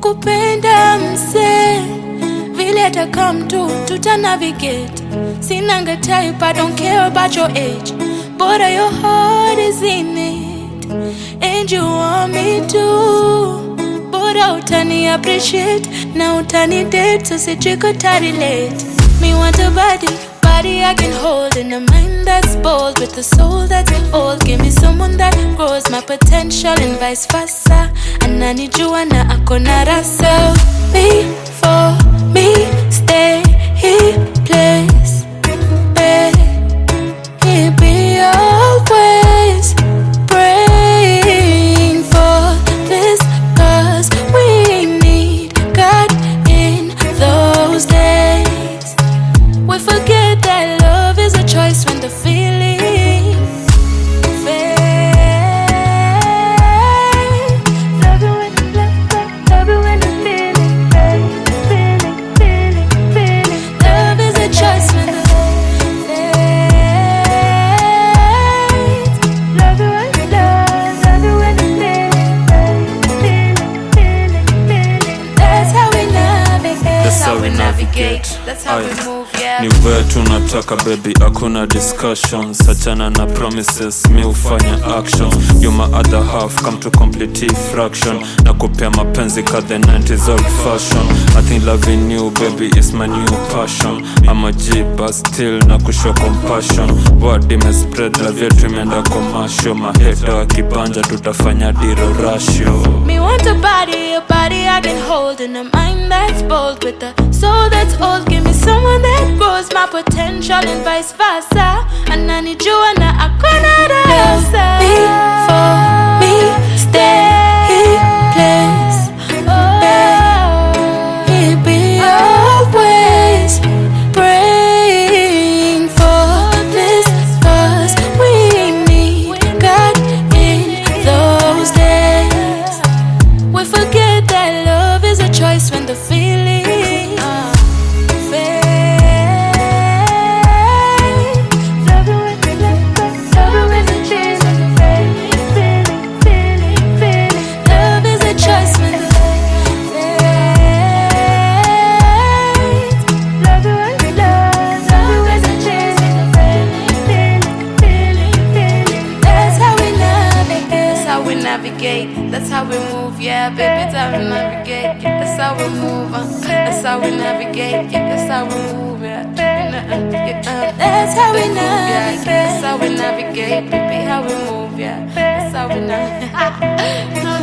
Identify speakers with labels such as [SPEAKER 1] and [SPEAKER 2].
[SPEAKER 1] kukupenda mse vile atakam tu tutanavigate. Sinanga type, I don't care about your age, but your heart is in it and you want me to. But utani appreciate na utani date, so sijikutari late. Me want a body I can hold, in a mind that's bold, with a soul that's old. Give me someone that grows my potential and vice versa. Ananijua na akona rasa. Me for me, stay here, place, he be always praying for this, cause we need God in those days. We forget that love is a choice when the feeling fades. Love it when the feeling feeling. Love is a choice when the fades. Love it when the feeling. That's how we navigate.
[SPEAKER 2] That's how we navigate.
[SPEAKER 1] That's how we move.
[SPEAKER 2] Ni wewe tunataka baby, hakuna discussions. Achana na promises, mi ufanya actions. You my other half, come to complete fraction. Na kupea mapenzi ka the 90s old fashion. I think loving you baby is my new passion. I'm a G but still na kushow compassion. Word ime spread, love yetu imeenda commercial. Maheta wakibanja tutafanya diro ratio.
[SPEAKER 1] Me want a body I can hold, in a mind that's bold, with a soul that's old. Give me someone that grows my potential and vice versa. Ananijua na akona rasa. Me for me, stay here, place, he be always praying for this, cause we need God in those days. We forget that love is a choice when the feeling that's how we move, yeah, baby, that's how we navigate, that's how we move, that's how we navigate, that's how we move, yeah, that's how we navigate, that's how we navigate, baby, how we move, yeah, that's how we navigate.